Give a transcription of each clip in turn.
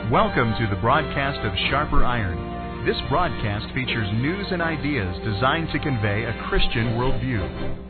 Welcome to the broadcast of Sharper Iron. This broadcast features news and ideas designed to convey a Christian worldview.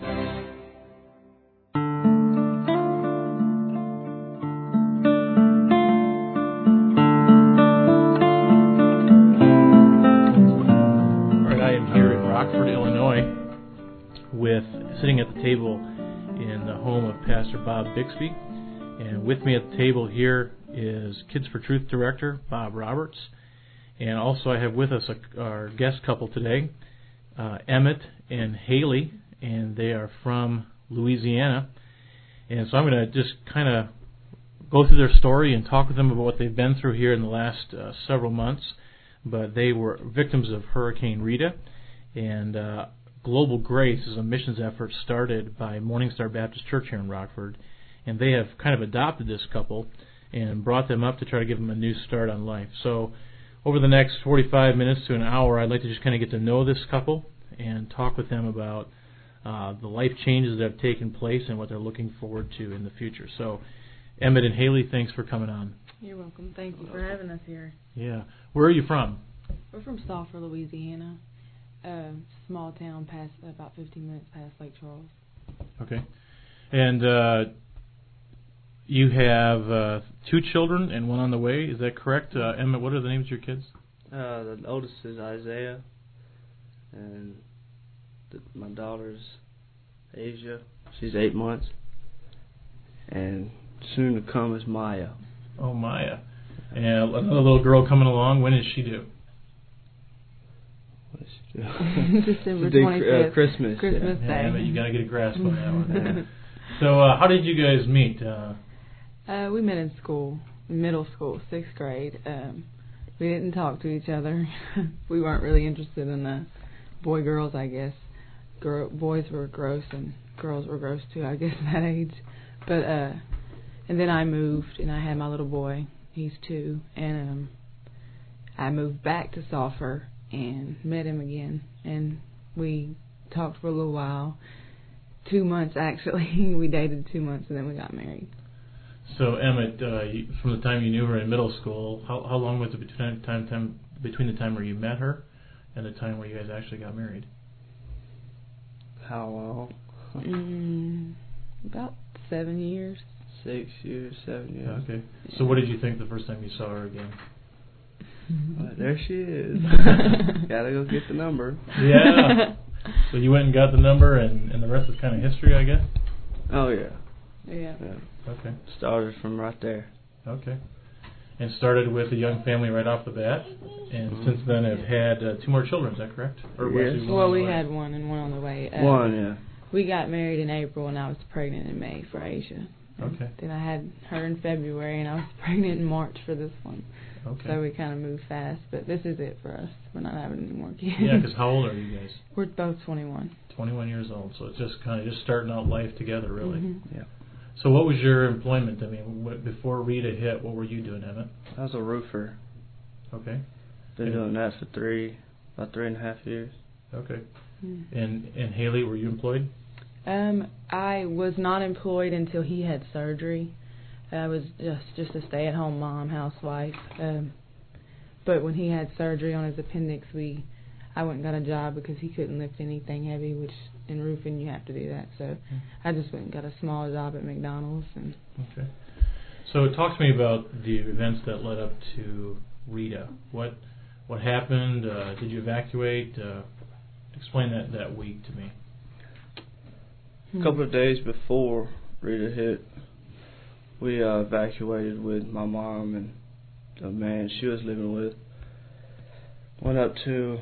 All right, I am here in Rockford, Illinois, sitting at the table in the home of Pastor Bob Bixby. And with me at the table here is Kids for Truth Director Bob Roberts. And also I have with us our guest couple today, Emmett and Haley, and they are from Louisiana. And so I'm going to just kind of go through their story and talk with them about what they've been through here in the last several months. But they were victims of Hurricane Rita, and Global Grace is a missions effort started by Morning Star Baptist Church here in Rockford. And they have kind of adopted this couple and brought them up to try to give them a new start on life. So over the next 45 minutes to an hour, I'd like to just kind of get to know this couple and talk with them about the life changes that have taken place and what they're looking forward to in the future. So Emmett and Haley, thanks for coming on. You're welcome. Thank you for having us here. Yeah. Where are you from? We're from Stauffer, Louisiana. Small town past about 15 minutes past Lake Charles. Okay. And you have two children and one on the way. Is that correct? Emmett, what are the names of your kids? The oldest is Isaiah, and my daughter's Asia. She's 8 months. And soon to come is Maya. Oh, Maya. And another little girl coming along. When is she due? What does she do? December 25th. Christmas Day. Yeah, but you got to get a grasp on that one. So how did you guys meet? We met in school, middle school, 6th grade. We didn't talk to each other. We weren't really interested in boy-girls, I guess. Boys were gross and girls were gross too, I guess, at that age. But and then I moved and I had my little boy. He's 2, and I moved back to Stauffer and met him again, and we talked for a little while. 2 months actually. We dated 2 months and then we got married. So Emmett, from the time you knew her in middle school, how long was it between the time where you met her and the time where you guys actually got married? How long? About 7 years. 6 years, 7 years. Okay. So what did you think the first time you saw her again? There she is. Gotta go get the number. Yeah. So you went and got the number, and the rest is kind of history, I guess? Oh, yeah. Yeah. Okay. Started from right there. Okay. And started with a young family right off the bat, and since then have had 2 more children, is that correct? Or yes. Well, we had one and one on the way. One, yeah. We got married in April, and I was pregnant in May for Asia. Okay. Then I had her in February, and I was pregnant in March for this one. Okay. So we kind of moved fast, but this is it for us. We're not having any more kids. Yeah, because how old are you guys? We're both 21. 21 years old, so it's just kind of just starting out life together, really. Mm-hmm. Yeah. So what was your employment? I mean, before Rita hit, what were you doing, Emmett? I was a roofer. Okay. Been doing that for about 3.5 years. Okay. And Haley, were you employed? I was not employed until he had surgery. I was just a stay-at-home mom, housewife. But when he had surgery on his appendix, I went and got a job because he couldn't lift anything heavy, which in roofing you have to do that. So I just went and got a small job at McDonald's. Okay. So talk to me about the events that led up to Rita. What happened? Did you evacuate? Explain that week to me. A couple of days before Rita hit, we evacuated with my mom and the man she was living with. Went up to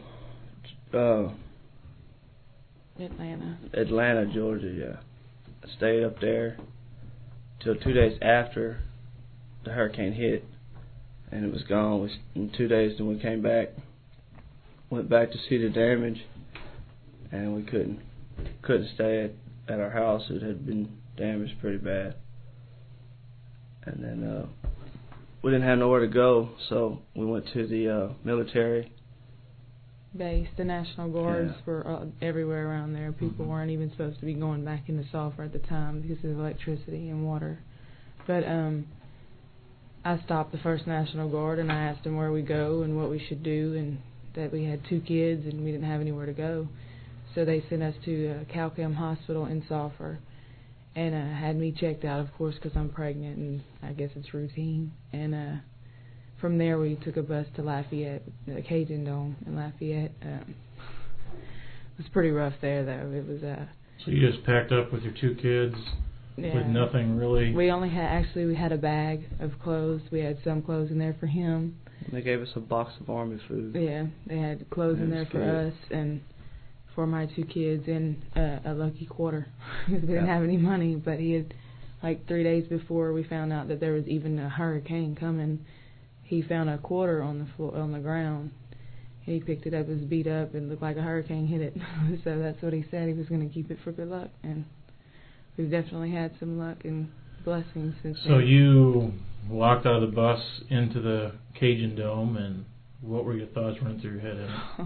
Atlanta, Georgia, yeah. Stayed up there till 2 days after the hurricane hit, and it was gone. In 2 days, then we came back, went back to see the damage, and we couldn't stay at our house. It had been damaged pretty bad. And then we didn't have nowhere to go, so we went to the military base. The National Guards were everywhere around there. People weren't even supposed to be going back into Stauffer at the time because of electricity and water. But I stopped the First National Guard and I asked them where we go and what we should do, and that we had 2 kids and we didn't have anywhere to go. So they sent us to Calcam Hospital in Sulphur and had me checked out, of course, because I'm pregnant and I guess it's routine. And from there we took a bus to Lafayette, the Cajun Dome in Lafayette. It was pretty rough there, though. It was. So you just packed up with your 2 kids with nothing really? We only had, we had a bag of clothes. We had some clothes in there for him. They gave us a box of Army food. Yeah, they had clothes in there for us and for my 2 kids, and a lucky quarter. We didn't have any money, but he had, like 3 days before we found out that there was even a hurricane coming, he found a quarter on the floor, on the ground. He picked it up, it was beat up, and looked like a hurricane hit it. So that's what he said, he was going to keep it for good luck, and we've definitely had some luck and blessings since then. So you walked out of the bus into the Cajun Dome, and what were your thoughts running through your head?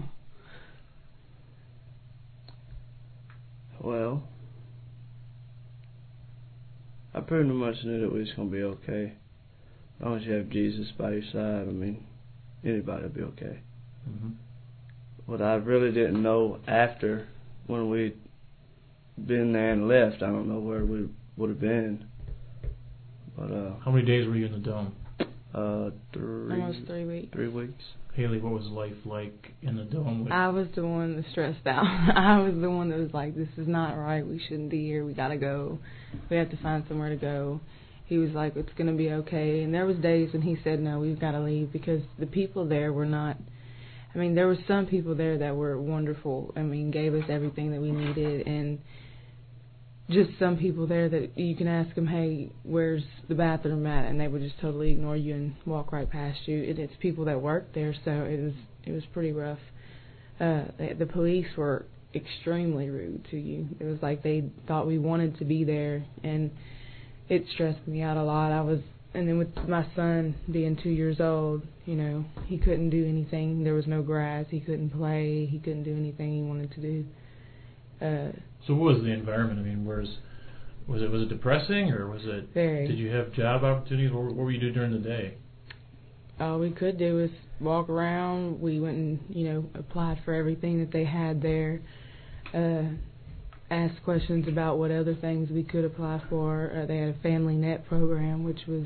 Well, I pretty much knew that we was going to be okay. As long as you have Jesus by your side, I mean, anybody will be okay. Mm-hmm. What I really didn't know after, when we'd been there and left, I don't know where we would have been. But how many days were you in the dome? Almost 3 weeks. 3 weeks. Haley, what was life like in the dome? I was the one that stressed out. I was the one that was like, this is not right, we shouldn't be here, we gotta go, we have to find somewhere to go. He was like, it's gonna be okay, and there was days when he said, no, we've gotta leave, because the people there were not, I mean, there were some people there that were wonderful, I mean, gave us everything that we needed, and just some people there that you can ask them, hey, where's the bathroom at, and they would just totally ignore you and walk right past you. And it's people that work there, so it was pretty rough. The police were extremely rude to you. It was like they thought we wanted to be there, and it stressed me out a lot. And then with my son being 2 years old, you know, he couldn't do anything. There was no grass. He couldn't play. He couldn't do anything he wanted to do. So what was the environment? I mean, was it depressing, or was it? Very. Did you have job opportunities? What were you doing during the day? All we could do was walk around. We went and, you know, applied for everything that they had there. Asked questions about what other things we could apply for. They had a Family Net program, which was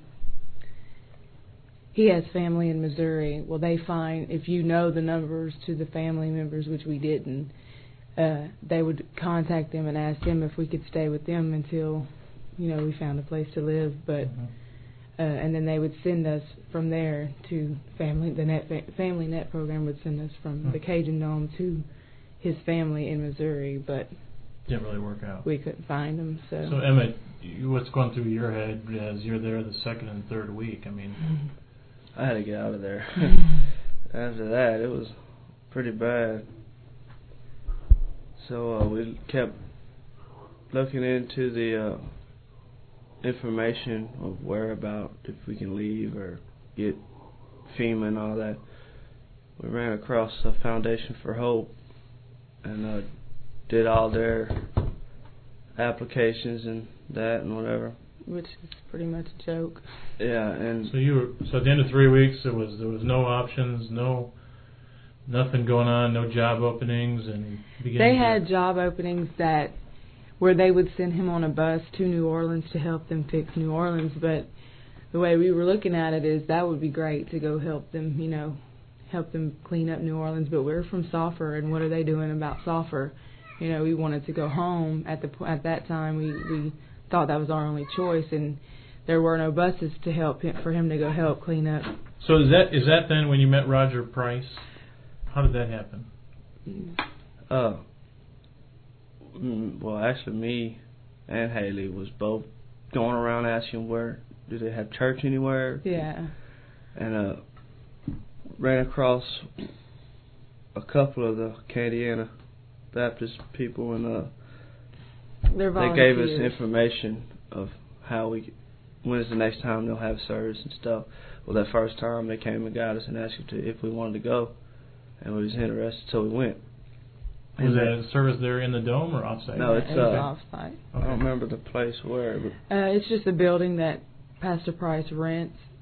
he has family in Missouri. Well, they find, if you know the numbers to the family members, which we didn't, they would contact them and ask them if we could stay with them until, you know, we found a place to live. But and then they would send us from there to Family Net program would send us from the Cajun Dome to his family in Missouri, but didn't really work out. We couldn't find them. So Emmett, what's going through your head as you're there the second and third week? I mean, I had to get out of there. After that, it was pretty bad. So we kept looking into the information of whereabout, if we can leave or get FEMA and all that. We ran across the Foundation for Hope and did all their applications and that and whatever. Which is pretty much a joke. Yeah, and so at the end of 3 weeks, there was no options, nothing going on, no job openings, and they had job openings where they would send him on a bus to New Orleans to help them fix New Orleans. But the way we were looking at it is that would be great to go help them, you know, help them clean up New Orleans. But we're from Sulphur, and what are they doing about Sulphur? You know, we wanted to go home. At that time, we thought that was our only choice, and there were no buses to help him, for him to go help clean up. So is that then when you met Roger Price? How did that happen? Well, actually, me and Haley was both going around asking where do they have church anywhere. Yeah. And ran across a couple of the Acadiana Baptist people, and they gave us information of when is the next time they'll have service and stuff. Well, that first time they came and got us and asked if we wanted to go, and we was interested, so we went. Was that a service there in the dome or offsite? No, it's offsite. I don't remember the place where. But it's just a building that Pastor Price rents,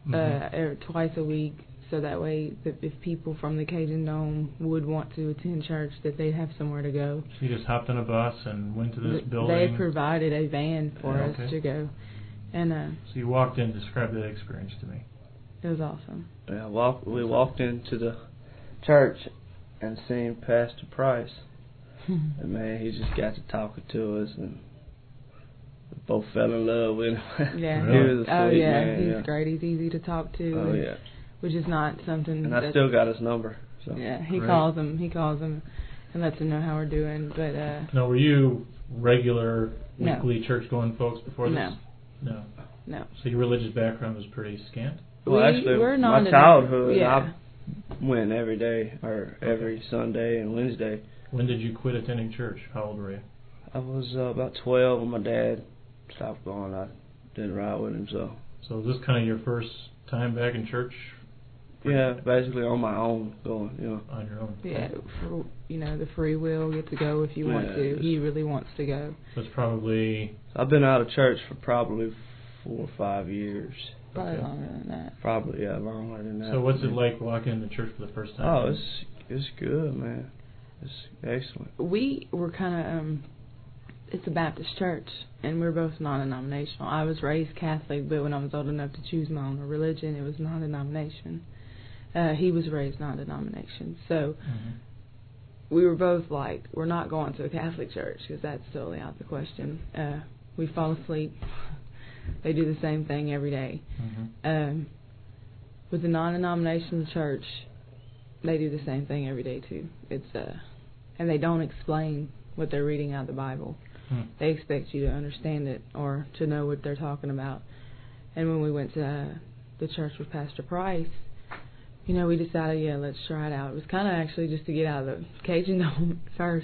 twice a week, so that way if people from the Cajun Dome would want to attend church, that they'd have somewhere to go. So you just hopped on a bus and went to this building? They provided a van for us to go. And so you walked in. Describe that experience to me. It was awesome. Yeah, we walked into the church and seen Pastor Price. And man, he just got to talking to us, and we both fell in love with him. Yeah. Really? He was a sweet man. He's great. He's easy to talk to. Oh, yeah. Which is not something. And I still got his number. So. Yeah, he Great. calls him and lets him know how we're doing. But now, were you regular No. weekly church-going folks before this? No. So your religious background was pretty scant? Well, actually, we're my childhood, yeah. I went every day, or every Sunday and Wednesday. When did you quit attending church? How old were you? I was about 12 when my dad stopped going. I didn't ride with him, so. So was this kind of your first time back in church? Yeah, basically on my own going, On your own? Yeah, for, the free will, get to go if you want to. He really wants to go. So it's probably... I've been out of church for probably 4 or 5 years. Probably longer than that. Probably, yeah, longer than that. So what's it like walking into church for the first time? Oh, it's good, man. It's excellent. We were kind of, it's a Baptist church, and we're both non-denominational. I was raised Catholic, but when I was old enough to choose my own religion, it was non-denomination. He was raised non-denomination. So we were both like, we're not going to a Catholic church, because that's totally out of the question. We fall asleep. They do the same thing every day. With the non-denominational church, they do the same thing every day too. It's and they don't explain what they're reading out of the Bible. They expect you to understand it or to know what they're talking about. And when we went to the church with Pastor Price, we decided, let's try it out. It was kind of actually just to get out of the Cajun Dome first.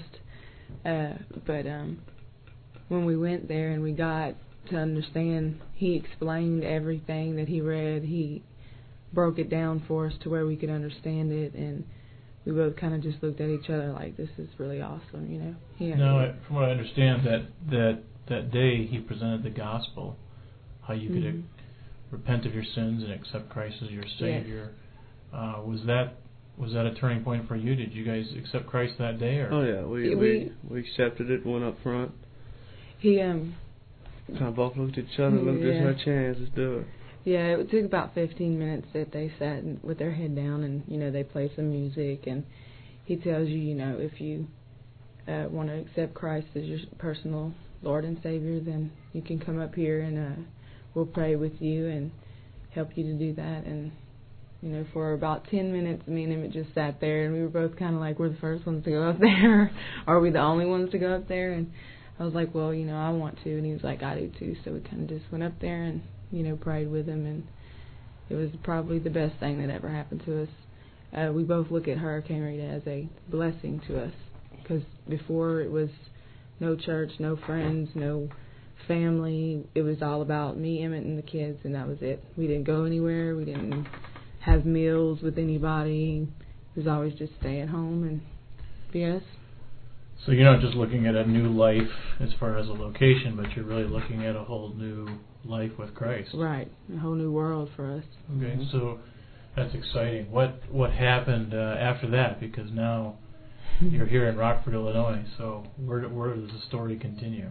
But when we went there and we got to understand, he explained everything that he read. He broke it down for us to where we could understand it, and we both kind of just looked at each other like, this is really awesome, No, from what I understand, that day he presented the gospel, how you could repent of your sins and accept Christ as your Savior. Yes. Was that a turning point for you? Did you guys accept Christ that day? Or? Oh yeah, we accepted it. Went up front. He kind of both looked at each other. Looked, this is our chance. Let's do it. Yeah, it took about 15 minutes that they sat with their head down, and they play some music, and he tells you, if you want to accept Christ as your personal Lord and Savior, then you can come up here and we'll pray with you and help you to do that. And for about 10 minutes, me and him just sat there, and we were both kind of like, we're the first ones to go up there. Are we the only ones to go up there? And I was like, well, I want to. And he was like, I do too. So we kind of just went up there and, prayed with him. And it was probably the best thing that ever happened to us. We both look at Hurricane Rita as a blessing to us. Because before it was no church, no friends, no family. It was all about me, Emmett, and the kids, and that was it. We didn't go anywhere. We didn't have meals with anybody. It was always just stay at home and be us. So you're not just looking at a new life as far as a location, but you're really looking at a whole new life with Christ. Right, a whole new world for us. Okay, so that's exciting. What happened after that? Because now you're here in Rockford, Illinois. So where does the story continue?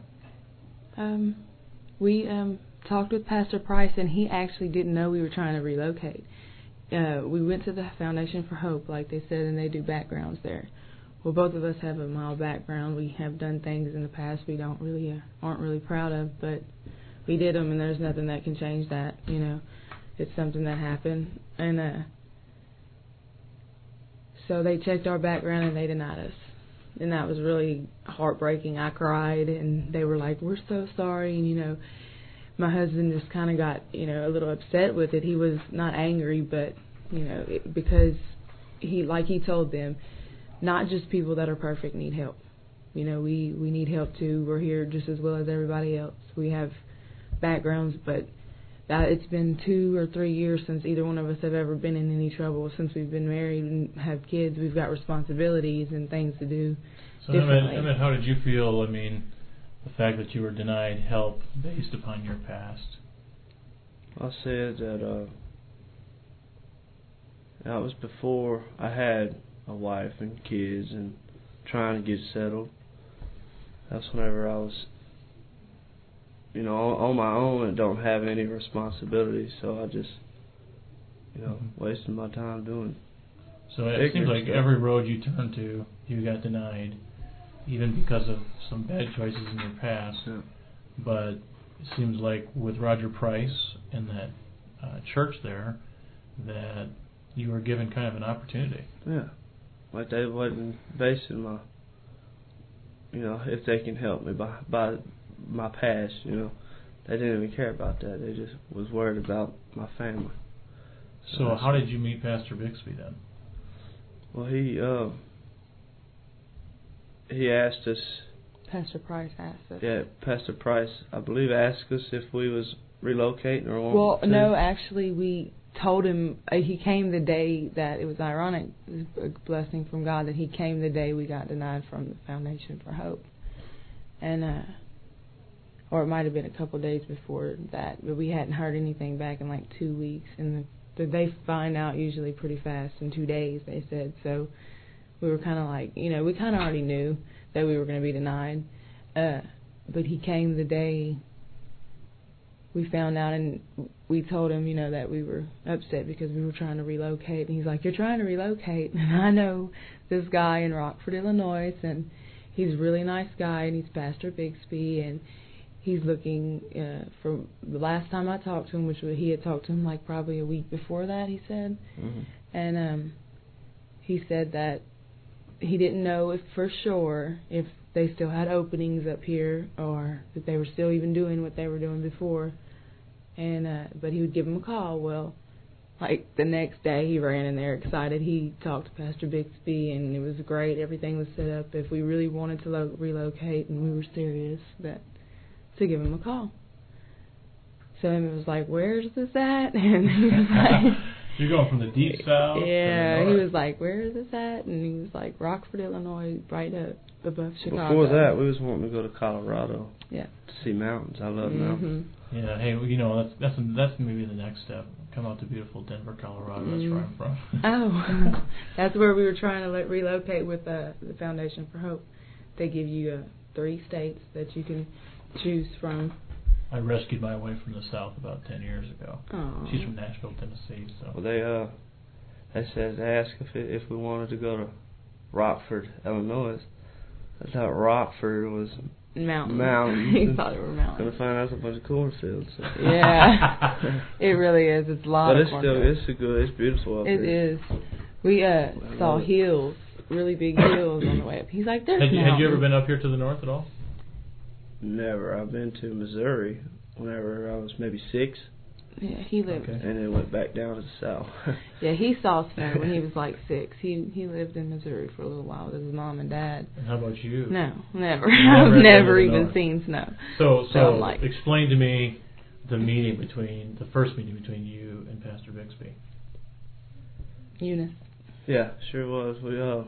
We talked with Pastor Price, and he actually didn't know we were trying to relocate. We went to the Foundation for Hope, like they said, and they do backgrounds there. Well, both of us have a mild background. We have done things in the past we aren't really proud of, but we did them, and there's nothing that can change that. It's something that happened, and so they checked our background and they denied us, and that was really heartbreaking. I cried, and they were like, "We're so sorry," and my husband just kind of got a little upset with it. He was not angry, but because he told them, not just people that are perfect need help. We need help too. We're here just as well as everybody else. We have backgrounds, but it's been 2 or 3 years since either one of us have ever been in any trouble. Since we've been married and have kids, we've got responsibilities and things to do. So, Emmett, how did you feel? The fact that you were denied help based upon your past. I said that That was before I had a wife and kids and trying to get settled. That's whenever I was, on my own and don't have any responsibilities, so I just, wasting my time doing. So it seems like every road you turn to, you got denied, even because of some bad choices in your past. Yeah. But it seems like with Roger Price and that church there, that you were given kind of an opportunity. Yeah. Like they wasn't basing my, if they can help me by my past, They didn't even care about that. They just was worried about my family. So how did you meet Pastor Bixby then? Well, he asked us. Pastor Price asked us. Yeah, Pastor Price, I believe, asked us if we was relocating or wanting Well, to. no, actually, we told him, he came the day that, it was ironic, it was a blessing from God that he came the day we got denied from the Foundation for Hope. And, or it might have been a couple of days before that, but we hadn't heard anything back in like 2 weeks. And they find out usually pretty fast, in 2 days, they said. So we were kind of like, we kind of already knew that we were going to be denied. But he came the day we found out, and we told him, that we were upset because we were trying to relocate. And he's like, "You're trying to relocate?" And I know this guy in Rockford, Illinois, and he's a really nice guy, and he's Pastor Bixby, and he's looking for the last time I talked to him, which he had talked to him like probably a week before that, he said. Mm-hmm. And he said that he didn't know if for sure if they still had openings up here or that they were still even doing what they were doing before. And but he would give him a call. Well, like the next day he ran in there excited. He talked to Pastor Bixby, and it was great. Everything was set up if we really wanted to relocate and we were serious, that to give him a call. So it was like, "Where's this at?" And he was like, "You're going from the deep south." Yeah, he was like, "Where is this at?" And he was like, "Rockford, Illinois, right up above Chicago." Before that, we was wanting to go to Colorado. Yeah. To see mountains. I love mountains. Yeah. Hey, that's maybe the next step. Come out to beautiful Denver, Colorado. That's where I'm from. Oh, that's where we were trying to relocate with the Foundation for Hope. They give you 3 states that you can choose from. I rescued my wife from the South about 10 years ago. Aww. She's from Nashville, Tennessee. So. Well, they asked if we wanted to go to Rockford, Illinois. I thought Rockford was mountains. He thought it were mountains. Gonna find out it's a bunch of cornfields. So. Yeah, it really is. It's a lot. But of it's beautiful up here. It is. We saw hills, really big hills on the way up. He's like, "There's mountains." Had you ever been up here to the north at all? Never. I've been to Missouri whenever I was maybe 6. Yeah, he lived. Okay. And then went back down to the south. Yeah, he saw snow when he was like 6. He lived in Missouri for a little while with his mom and dad. And how about you? No, never. I've never even seen snow. So like, explain to me the first meeting between you and Pastor Bixby. Eunice. Yeah, sure was.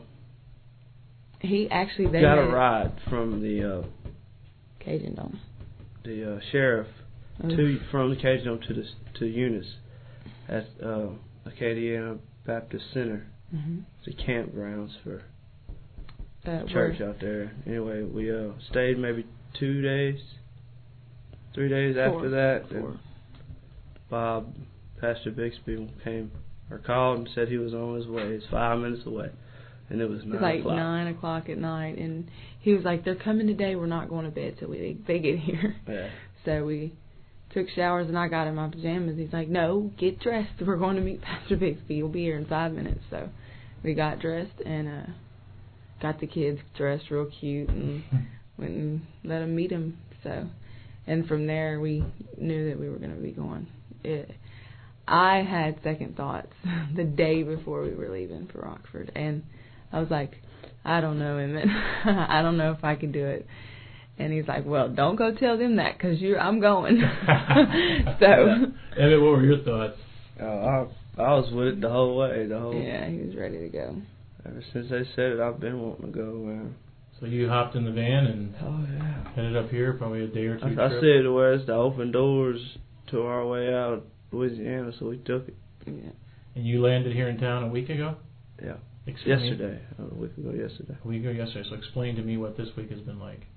He actually got a ride from the Cajun Dome. The sheriff from the Cajun Dome to Eunice at Acadiana Baptist Center. Mm-hmm. The campgrounds for church out there. Anyway, we stayed maybe 2 days, 3 days after that. 4. And Bob, Pastor Bixby, called and said he was on his way. It's 5 minutes away. And it was 9 o'clock. It was like 9 o'clock at night, and he was like, "They're coming today. We're not going to bed till they get here." Yeah. So we took showers, and I got in my pajamas. He's like, "No, get dressed. We're going to meet Pastor Bixby. He'll be here in 5 minutes." So we got dressed and got the kids dressed real cute and went and let them meet him. So, and from there we knew that we were going to be going. I had second thoughts the day before we were leaving for Rockford, and I was like, "I don't know, Emmett. I don't know if I can do it." And he's like, "Well, don't go tell them that, because I'm going." So. Emmett, what were your thoughts? I was with it the whole way. Yeah, he was ready to go. Ever since they said it, I've been wanting to go, man. So you hopped in the van and headed up here, probably a day or two I trip? said, "Where's the open doors to our way out of Louisiana?" So we took it. Yeah. And you landed here in town a week ago? Yeah. Explain. Yesterday. A week ago yesterday. A week ago yesterday. So explain to me what this week has been like.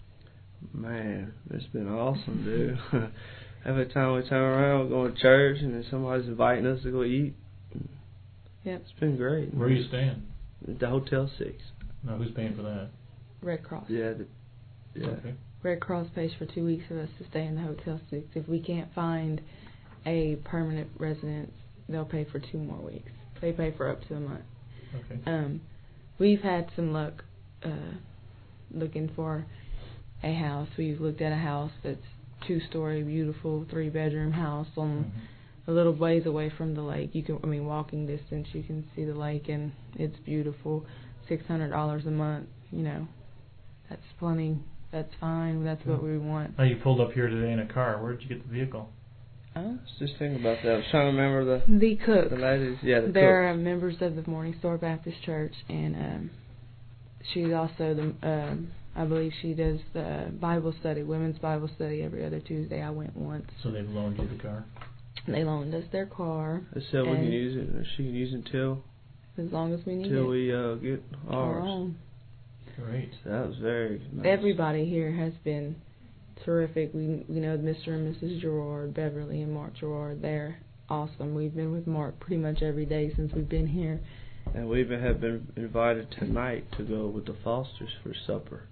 Man, it's been awesome, dude. Every time we turn around, we're going to church, and then somebody's inviting us to go eat. Yep. It's been great. Where are you staying? The Hotel 6. No, who's paying for that? Red Cross. Yeah. Yeah. Okay. Red Cross pays for 2 weeks of us to stay in the Hotel 6. If we can't find a permanent residence, they'll pay for 2 more weeks. They pay for up to a month. Okay. We've had some luck looking for a house. We've looked at a house that's 2-story, beautiful, 3-bedroom house on a little ways away from the lake. Walking distance, you can see the lake, and it's beautiful. $600 a month, that's plenty. That's fine. That's what we want. Now, you pulled up here today in a car. Where did you get the vehicle? Oh. I was just thinking about that. I was trying to remember the cook. The ladies. Yeah, the They're cook. members of the Morning Star Baptist Church, and she's also I believe she does the Bible study, women's Bible study every other Tuesday. I went once. So they've loaned you the car? They loaned us their car. They said we can use it, or she can use it until as long as we need till it. we get ours. own. Great. So that was very nice. Everybody here has been terrific. We know Mr. and Mrs. Gerard, Beverly and Mark Gerard. They're awesome. We've been with Mark pretty much every day since we've been here. And we even have been invited tonight to go with the Fosters for supper.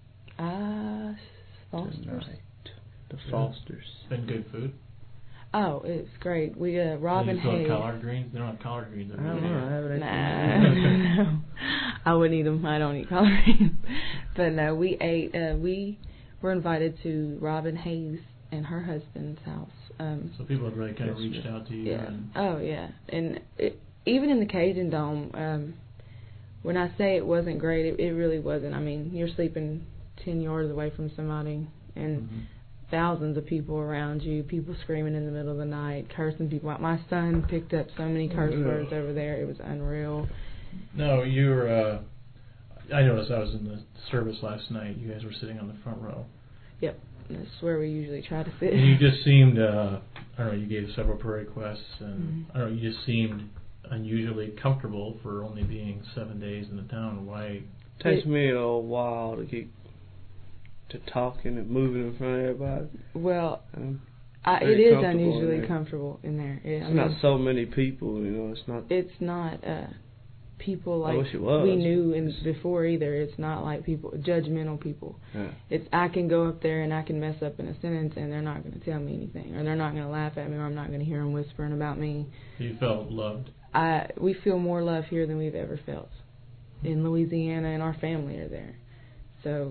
Fosters. Tonight. The Fosters. Been good food? Oh, it's great. We Robin Do you Hayes. collard greens? They don't have collard greens over I don't there. know. I haven't ate Nah, no. I wouldn't eat them. I don't eat collard greens. But no, we ate. We were invited to Robin Hayes and her husband's house. So people have really kind of reached out to you. Yeah. And Oh yeah. And even in the Cajun Dome, when I say it wasn't great, it really wasn't. I mean, you're sleeping 10 yards away from somebody, and thousands of people around you, people screaming in the middle of the night, cursing people out. My son picked up so many curse words over there. It was unreal. No, you're. I noticed I was in the service last night. You guys were sitting on the front row. Yep. That's where we usually try to sit. And you just seemed, I don't know, you gave several prayer requests, and I don't know, you just seemed unusually comfortable for only being 7 days in the town. Why? It takes me a little while to get to talking and moving in front of everybody. Well, it very is comfortable unusually in there. comfortable in there. It's not so many people, It's not. It's not people I like wish it was. we knew before either. It's not like people, judgmental people. Yeah. It's I can go up there and I can mess up in a sentence and they're not going to tell me anything, or they're not going to laugh at me, or I'm not going to hear them whispering about me. You felt loved. We feel more love here than we've ever felt in Louisiana, and our family are there. So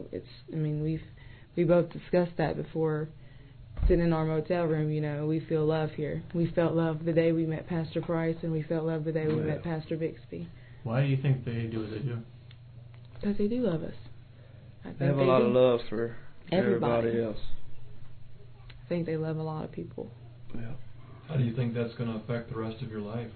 we both discussed that before sitting in our motel room. We feel love here. We felt love the day we met Pastor Price, and we felt love the day we met Pastor Bixby. Why do you think they do what they do? Because they do love us. I think They have a lot of love for everybody else. I think they love a lot of people. Yeah. How do you think that's going to affect the rest of your life?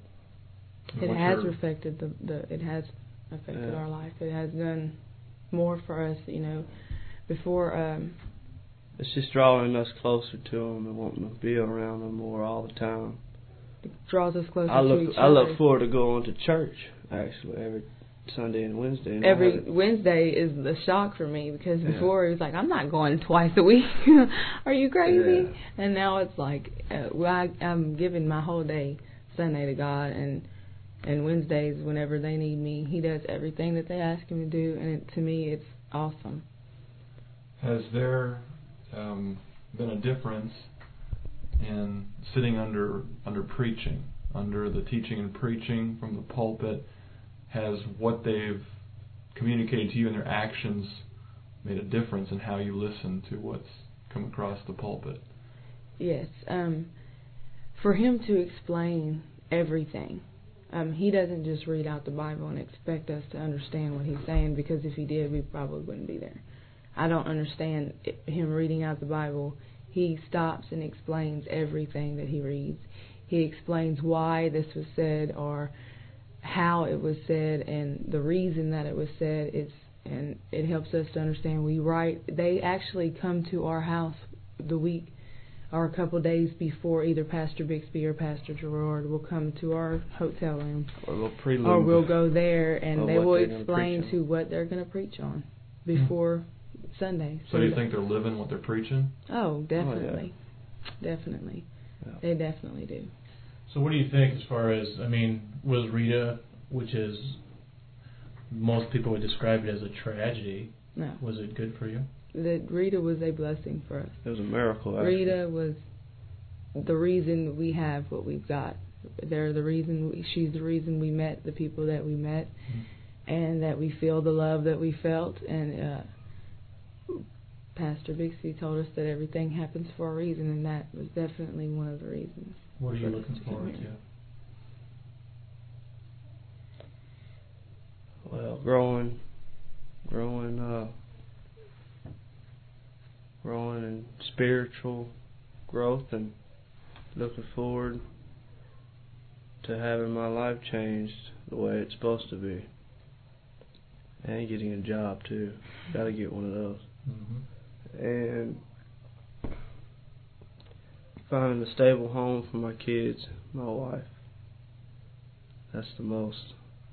It has affected it has affected our life. It has done more for us, before. It's just drawing us closer to them and wanting to be around them more all the time. It draws us closer I to each other. I look forward to going to church actually every Sunday and Wednesday. And Every Wednesday is the shock for me, because before it was like, I'm not going twice a week. Are you crazy? Yeah. And now it's like I'm giving my whole day Sunday to God, and Wednesdays, whenever they need me, He does everything that they ask Him to do, and to me, it's awesome. Has there been a difference in sitting under preaching, under the teaching and preaching from the pulpit? Has what they've communicated to you in their actions made a difference in how you listen to what's come across the pulpit? Yes. For Him to explain everything, He doesn't just read out the Bible and expect us to understand what He's saying, because if He did, we probably wouldn't be there. I don't understand Him reading out the Bible. He stops and explains everything that He reads. He explains why this was said, or how it was said, and the reason that it was said. And it helps us to understand. They actually come to our house the week or a couple days before, either Pastor Bixby or Pastor Gerard will come to our hotel room, or we'll go there, and they will explain to what they're going to preach on before Sunday. So do you think they're living what they're preaching? Oh, definitely. Definitely. Yeah. They definitely do. So what do you think as far as, was Rita, which is, most people would describe it as a tragedy, No. was it good for you? Rita was a blessing for us. It was a miracle, actually. Rita was the reason we have what we've got. She's the reason we met the people that we met, and that we feel the love that we felt. And Pastor Bixby told us that everything happens for a reason, and that was definitely one of the reasons. What are you looking forward to? Well, growing in spiritual growth, and looking forward to having my life changed the way it's supposed to be, and getting a job too. Got to get one of those. And finding a stable home for my kids, my wife. That's the most.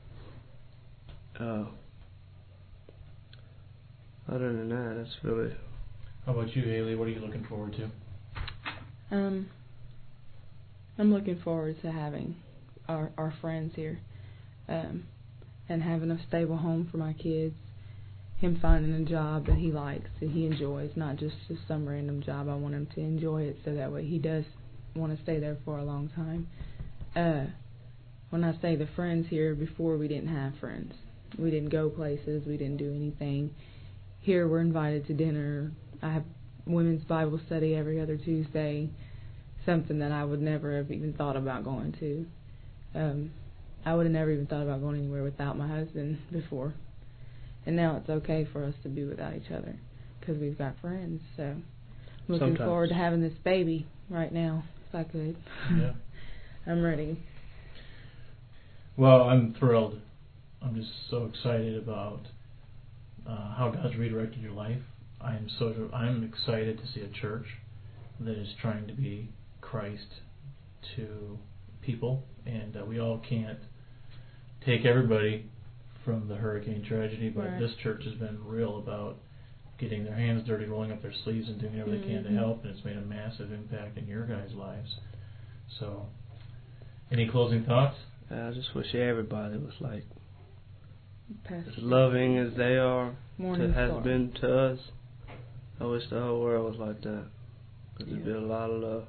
Other than that, that's really. How about you, Haley? What are you looking forward to? I'm looking forward to having our friends here, and having a stable home for my kids. Him finding a job that he likes, that he enjoys, not just some random job. I want him to enjoy it, so that way he does want to stay there for a long time. When I say the friends here, before we didn't have friends. We didn't go places. We didn't do anything. Here we're invited to dinner. I have women's Bible study every other Tuesday, something that I would never have even thought about going to. I would have never even thought about going anywhere without my husband before. And now it's okay for us to be without each other because we've got friends. So I'm looking forward to having this baby right now, if I could. Yeah. I'm ready. Well, I'm thrilled. I'm just so excited about how God's redirected your life. I'm excited to see a church that is trying to be Christ to people, and we all can't take everybody from the hurricane tragedy, but right. This church has been real about getting their hands dirty, rolling up their sleeves, and doing whatever they can to help, and it's made a massive impact in your guys' lives. So, any closing thoughts? I just wish everybody was like Pastor. as loving as they are, has Star. been to us. I wish the whole world was like that. Because there'd be a lot of love.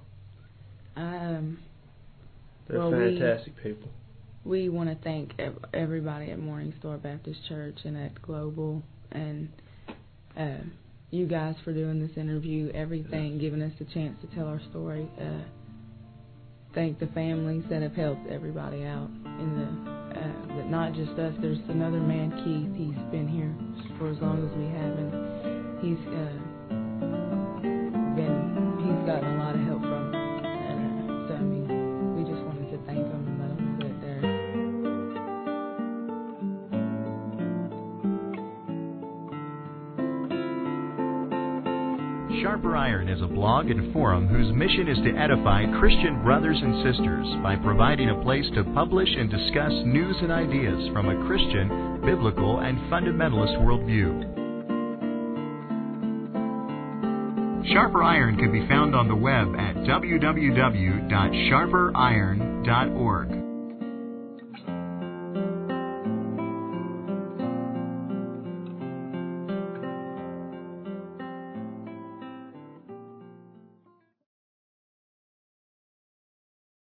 They're fantastic people. We want to thank everybody at Morning Star Baptist Church and at Global, and you guys for doing this interview, everything, giving us the chance to tell our story. Thank the families that have helped everybody out but not just us. There's another man, Keith. He's been here for as long as we have, and he's gotten a lot of help from us. So we just wanted to thank them and let them know that they're. Sharper Iron is a blog and forum whose mission is to edify Christian brothers and sisters by providing a place to publish and discuss news and ideas from a Christian, biblical, and fundamentalist worldview. Sharper Iron can be found on the web at www.sharperiron.org.